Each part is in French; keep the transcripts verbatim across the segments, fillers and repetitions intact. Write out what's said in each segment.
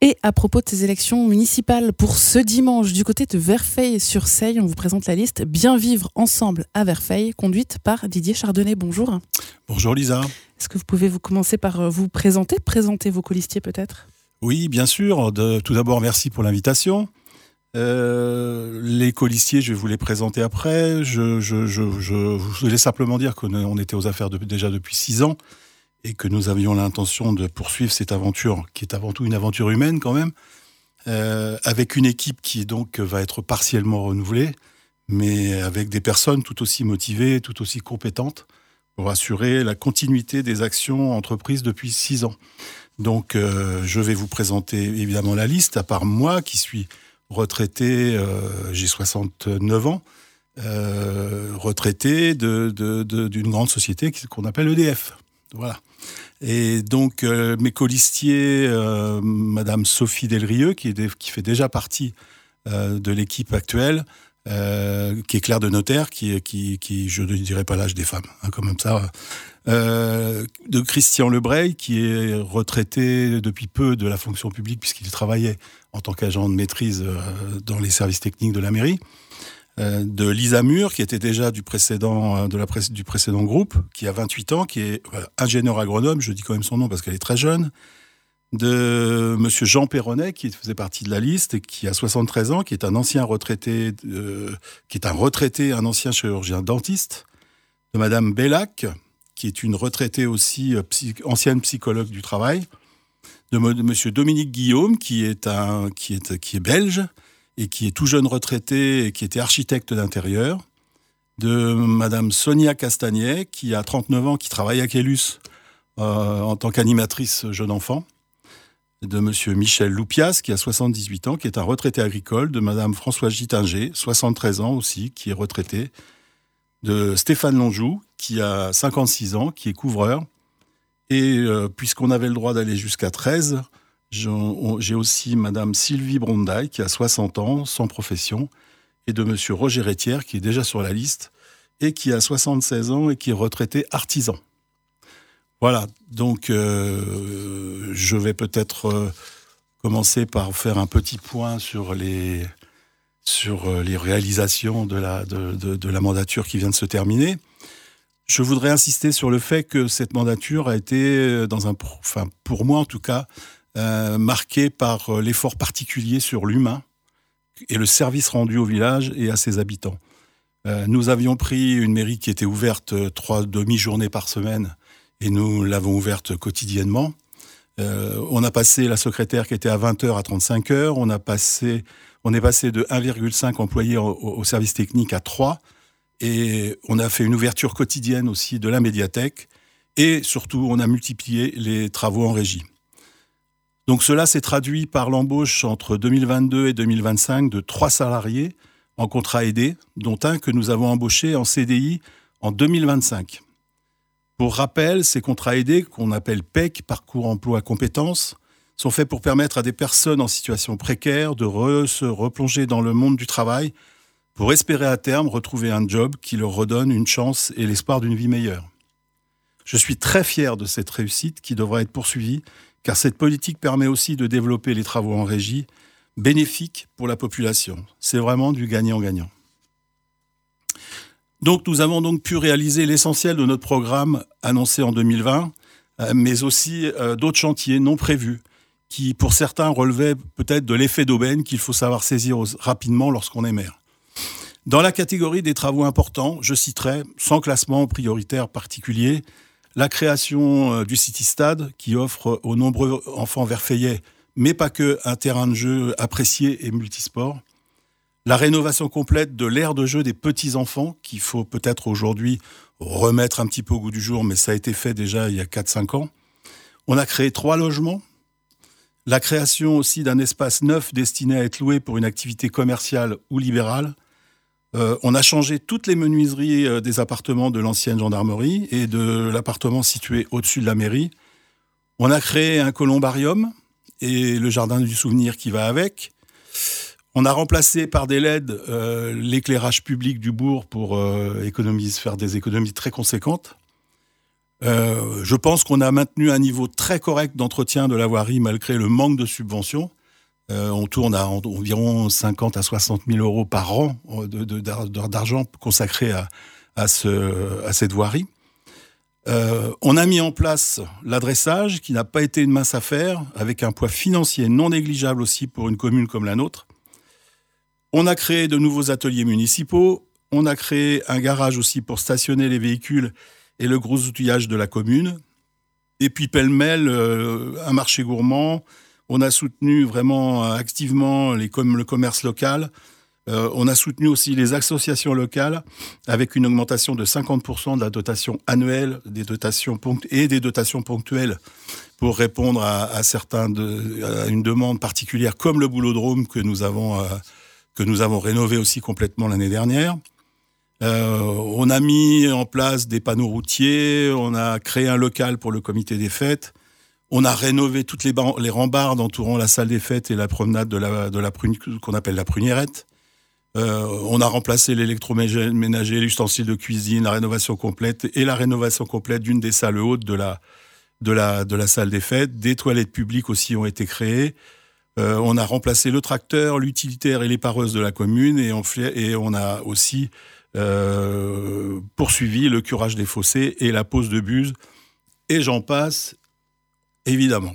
Et à propos de ces élections municipales, pour ce dimanche, du côté de Verfeil-sur-Seille, on vous présente la liste Bien vivre ensemble à Verfeil, conduite par Didier Chardonnay. Bonjour. Bonjour Lisa. Est-ce que vous pouvez vous commencer par vous présenter, présenter vos colistiers peut-être ? Oui, bien sûr. De, tout d'abord, merci pour l'invitation. Euh, les colistiers, je vais vous les présenter après. Je, je, je, je, je voulais simplement dire qu'on était aux affaires de, déjà depuis six ans et que nous avions l'intention de poursuivre cette aventure, qui est avant tout une aventure humaine quand même, euh, avec une équipe qui donc va être partiellement renouvelée, mais avec des personnes tout aussi motivées, tout aussi compétentes pour assurer la continuité des actions entreprises depuis six ans. Donc, euh, je vais vous présenter évidemment la liste, à part moi qui suis retraité, euh, j'ai soixante-neuf ans, euh, retraité de, de, de, d'une grande société qu'on appelle E D F. Voilà. Et donc, euh, mes colistiers, euh, Madame Sophie Delrieux, qui, est, qui fait déjà partie euh, de l'équipe actuelle, euh, qui est clerc de notaire, qui, qui, qui je ne dirais pas l'âge des femmes, hein, comme ça. Euh, de Christian Lebreil, qui est retraité depuis peu de la fonction publique, puisqu'il travaillait en tant qu'agent de maîtrise euh, dans les services techniques de la mairie. Euh, de Lisa Mur, qui était déjà du précédent, de la pré- du précédent groupe, qui a vingt-huit ans, qui est euh, ingénieur agronome, je dis quand même son nom parce qu'elle est très jeune. De Monsieur Jean Perronnet, qui faisait partie de la liste et qui a soixante-treize ans, qui est un ancien retraité, euh, qui est un retraité, un ancien chirurgien dentiste. De Madame Bellac, qui est une retraitée aussi, euh, psy- ancienne psychologue du travail. De, mo- de Monsieur Dominique Guillaume, qui est, un, qui, est, qui est belge, et qui est tout jeune retraité et qui était architecte d'intérieur, de Madame Sonia Castagnet, qui a trente-neuf ans, qui travaille à Kélus euh, en tant qu'animatrice jeune enfant, de Monsieur Michel Loupias, qui a soixante-dix-huit ans, qui est un retraité agricole, de Madame Françoise Gittinger, soixante-treize ans aussi, qui est retraité, de Stéphane Lonjou, qui a cinquante-six ans, qui est couvreur, et euh, puisqu'on avait le droit d'aller jusqu'à treize, j'ai aussi Madame Sylvie Brondaille, qui a soixante ans, sans profession, et de Monsieur Roger Rétière, qui est déjà sur la liste, et qui a soixante-seize ans et qui est retraité artisan. Voilà, donc euh, je vais peut-être euh, commencer par faire un petit point sur les, sur les réalisations de la, de, de, de la mandature qui vient de se terminer. Je voudrais insister sur le fait que cette mandature a été, dans un, enfin, pour moi en tout cas, Euh, marqué par l'effort particulier sur l'humain et le service rendu au village et à ses habitants. Euh, nous avions pris une mairie qui était ouverte trois demi-journées par semaine et nous l'avons ouverte quotidiennement. Euh, on a passé la secrétaire qui était à vingt heures à trente-cinq heures. On, a passé, on est passé de un virgule cinq employés au, au service technique à trois. Et on a fait une ouverture quotidienne aussi de la médiathèque. Et surtout, on a multiplié les travaux en régie. Donc cela s'est traduit par l'embauche entre deux mille vingt-deux et deux mille vingt-cinq de trois salariés en contrat aidé, dont un que nous avons embauché en C D I en deux mille vingt-cinq. Pour rappel, ces contrats aidés, qu'on appelle P E C, Parcours Emploi Compétences, sont faits pour permettre à des personnes en situation précaire de re- se replonger dans le monde du travail pour espérer à terme retrouver un job qui leur redonne une chance et l'espoir d'une vie meilleure. Je suis très fier de cette réussite qui devra être poursuivie, car cette politique permet aussi de développer les travaux en régie, bénéfiques pour la population. C'est vraiment du gagnant-gagnant. Donc nous avons donc pu réaliser l'essentiel de notre programme annoncé en deux mille vingt, mais aussi euh, d'autres chantiers non prévus, qui pour certains relevaient peut-être de l'effet d'aubaine qu'il faut savoir saisir rapidement lorsqu'on est maire. Dans la catégorie des travaux importants, je citerai, sans classement prioritaire particulier, la création du City Stade, qui offre aux nombreux enfants verfeillais, mais pas que, un terrain de jeu apprécié et multisport. La rénovation complète de l'aire de jeu des petits-enfants, qu'il faut peut-être aujourd'hui remettre un petit peu au goût du jour, mais ça a été fait déjà il y a quatre à cinq ans. On a créé trois logements. La création aussi d'un espace neuf destiné à être loué pour une activité commerciale ou libérale. Euh, on a changé toutes les menuiseries euh, des appartements de l'ancienne gendarmerie et de l'appartement situé au-dessus de la mairie. On a créé un columbarium et le jardin du souvenir qui va avec. On a remplacé par des L E D euh, l'éclairage public du bourg pour euh, économiser, faire des économies très conséquentes. Euh, je pense qu'on a maintenu un niveau très correct d'entretien de la voirie malgré le manque de subventions. Euh, on tourne à environ cinquante à soixante mille euros par an de, de, d'argent consacré à, à, ce, à cette voirie. Euh, on a mis en place l'adressage qui n'a pas été une mince affaire, avec un poids financier non négligeable aussi pour une commune comme la nôtre. On a créé de nouveaux ateliers municipaux, on a créé un garage aussi pour stationner les véhicules et le gros outillage de la commune. Et puis pêle-mêle, euh, un marché gourmand. On a soutenu vraiment activement les com- le commerce local. Euh, on a soutenu aussi les associations locales avec une augmentation de cinquante pour cent de la dotation annuelle des dotations ponct- et des dotations ponctuelles pour répondre à, à, certains de, à une demande particulière comme le boulodrome que nous avons, euh, que nous avons rénové aussi complètement l'année dernière. Euh, on a mis en place des panneaux routiers, on a créé un local pour le comité des fêtes, on a rénové toutes les, bar- les rambardes entourant la salle des fêtes et la promenade de la, de la prune, qu'on appelle la pruniérette. Euh, on a remplacé l'électroménager, l'ustensile de cuisine, la rénovation complète et la rénovation complète d'une des salles hautes de la, de la, de la salle des fêtes. Des toilettes publiques aussi ont été créées. Euh, on a remplacé le tracteur, l'utilitaire et les pareuses de la commune et on, fait, et on a aussi euh, poursuivi le curage des fossés et la pose de buse. Et j'en passe, évidemment.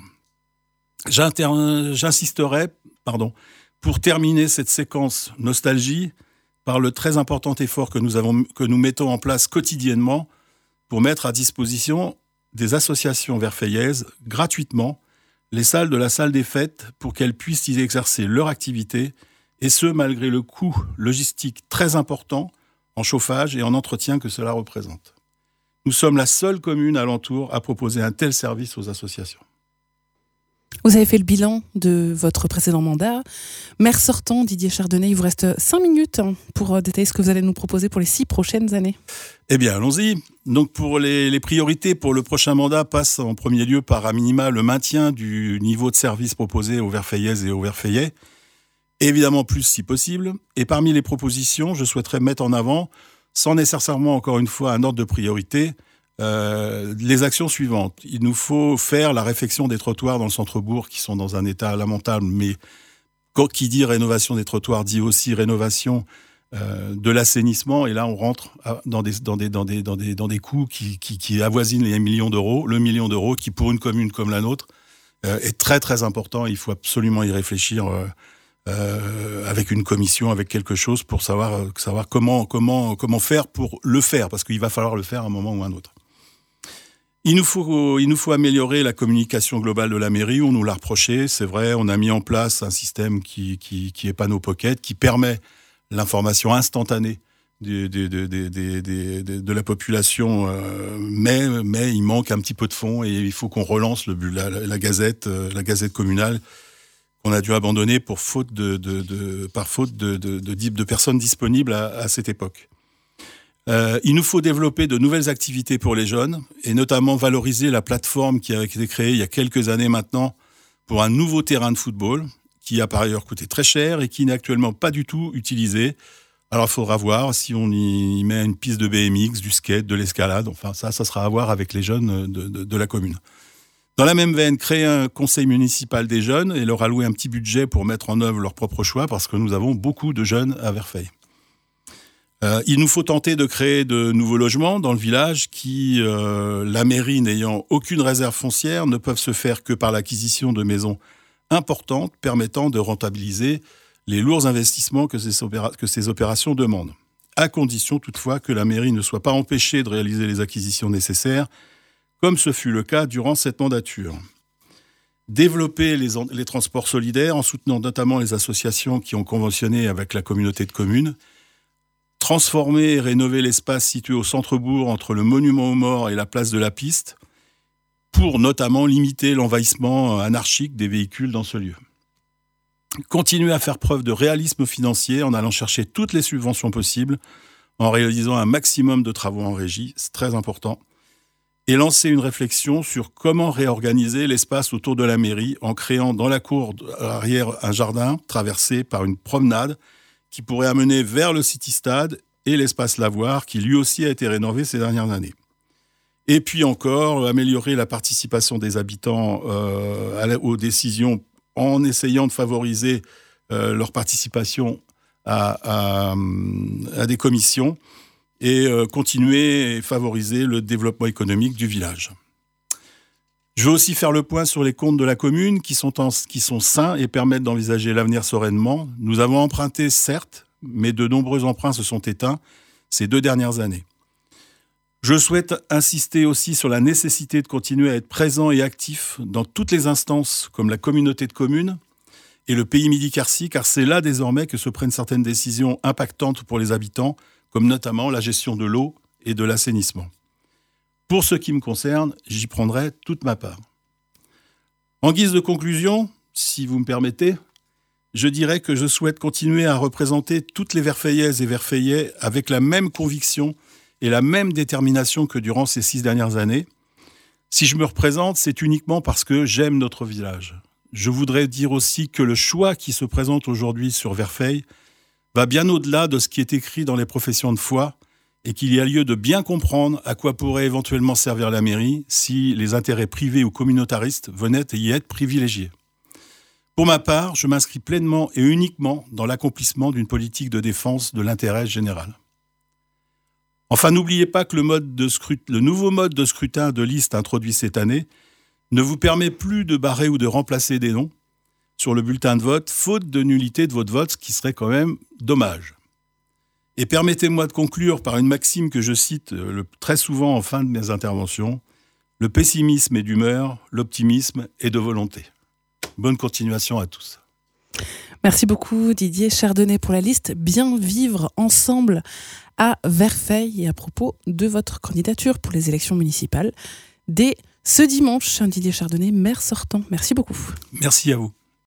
J'inter- j'insisterai, pardon, pour terminer cette séquence nostalgie par le très important effort que nous, avons, que nous mettons en place quotidiennement pour mettre à disposition des associations verfeillaises gratuitement les salles de la salle des fêtes pour qu'elles puissent y exercer leur activité, et ce, malgré le coût logistique très important en chauffage et en entretien que cela représente. Nous sommes la seule commune alentour à proposer un tel service aux associations. Vous avez fait le bilan de votre précédent mandat. Maire sortant, Didier Chardonnay, il vous reste cinq minutes pour détailler ce que vous allez nous proposer pour les six prochaines années. Eh bien, allons-y. Donc, pour les, les priorités pour le prochain mandat passent en premier lieu par, à minima, le maintien du niveau de service proposé aux Verfeillaises et aux Verfeillais. Évidemment, plus si possible. Et parmi les propositions, je souhaiterais mettre en avant, sans nécessairement, encore une fois, un ordre de priorité, Euh, les actions suivantes. Il nous faut faire la réfection des trottoirs dans le centre-bourg qui sont dans un état lamentable, mais qui dit rénovation des trottoirs dit aussi rénovation euh, de l'assainissement, et là on rentre dans des, dans des, dans des, dans des, dans des coûts qui, qui, qui avoisinent les millions d'euros, le million d'euros qui pour une commune comme la nôtre euh, est très très important. Il faut absolument y réfléchir euh, euh, avec une commission, avec quelque chose pour savoir, euh, savoir comment, comment, comment faire pour le faire, parce qu'il va falloir le faire à un moment ou à un autre. Il nous faut, il nous faut améliorer la communication globale de la mairie. On nous l'a reproché, c'est vrai. On a mis en place un système qui, qui, qui est Panneau Pocket, qui permet l'information instantanée de, de, de, de, de, de, de, de la population. Euh, mais, mais il manque un petit peu de fond et il faut qu'on relance le, la, la, gazette, la gazette communale qu'on a dû abandonner pour faute de, de, de, par faute de, de, de, de, de personnes disponibles à, à cette époque. Euh, il nous faut développer de nouvelles activités pour les jeunes et notamment valoriser la plateforme qui a été créée il y a quelques années maintenant pour un nouveau terrain de football qui a par ailleurs coûté très cher et qui n'est actuellement pas du tout utilisé. Alors il faudra voir si on y met une piste de B M X, du skate, de l'escalade. Enfin ça, ça sera à voir avec les jeunes de, de, de la commune. Dans la même veine, créer un conseil municipal des jeunes et leur allouer un petit budget pour mettre en œuvre leurs propres choix parce que nous avons beaucoup de jeunes à Verfeil. Euh, il nous faut tenter de créer de nouveaux logements dans le village qui, euh, la mairie n'ayant aucune réserve foncière, ne peuvent se faire que par l'acquisition de maisons importantes permettant de rentabiliser les lourds investissements que ces, opéra- que ces opérations demandent, à condition toutefois que la mairie ne soit pas empêchée de réaliser les acquisitions nécessaires, comme ce fut le cas durant cette mandature. Développer les, en- les transports solidaires en soutenant notamment les associations qui ont conventionné avec la communauté de communes, transformer et rénover l'espace situé au centre-bourg entre le monument aux morts et la place de la Piste pour notamment limiter l'envahissement anarchique des véhicules dans ce lieu. Continuer à faire preuve de réalisme financier en allant chercher toutes les subventions possibles, en réalisant un maximum de travaux en régie, c'est très important, et lancer une réflexion sur comment réorganiser l'espace autour de la mairie en créant dans la cour arrière un jardin traversé par une promenade qui pourrait amener vers le City Stade et l'espace Lavoir, qui lui aussi a été rénové ces dernières années. Et puis encore, améliorer la participation des habitants euh, aux décisions en essayant de favoriser euh, leur participation à, à, à des commissions et euh, continuer et favoriser le développement économique du village. Je veux aussi faire le point sur les comptes de la commune qui sont, en, qui sont sains et permettent d'envisager l'avenir sereinement. Nous avons emprunté, certes, mais de nombreux emprunts se sont éteints ces deux dernières années. Je souhaite insister aussi sur la nécessité de continuer à être présent et actif dans toutes les instances comme la communauté de communes et le Pays Midi-Quercy, car c'est là désormais que se prennent certaines décisions impactantes pour les habitants, comme notamment la gestion de l'eau et de l'assainissement. Pour ce qui me concerne, j'y prendrai toute ma part. En guise de conclusion, si vous me permettez, je dirais que je souhaite continuer à représenter toutes les Verfeillaises et Verfeillais avec la même conviction et la même détermination que durant ces six dernières années. Si je me représente, c'est uniquement parce que j'aime notre village. Je voudrais dire aussi que le choix qui se présente aujourd'hui sur Verfeil va bien au-delà de ce qui est écrit dans les professions de foi et qu'il y a lieu de bien comprendre à quoi pourrait éventuellement servir la mairie si les intérêts privés ou communautaristes venaient y être privilégiés. Pour ma part, je m'inscris pleinement et uniquement dans l'accomplissement d'une politique de défense de l'intérêt général. Enfin, n'oubliez pas que le, mode de scrut- le nouveau mode de scrutin de liste introduit cette année ne vous permet plus de barrer ou de remplacer des noms sur le bulletin de vote, faute de nullité de votre vote, ce qui serait quand même dommage. Et permettez-moi de conclure par une maxime que je cite le, très souvent en fin de mes interventions. Le pessimisme est d'humeur, l'optimisme est de volonté. Bonne continuation à tous. Merci beaucoup Didier Chardonnay pour la liste Bien vivre ensemble à Verfeil et à propos de votre candidature pour les élections municipales dès ce dimanche. Didier Chardonnay, maire sortant. Merci beaucoup. Merci à vous.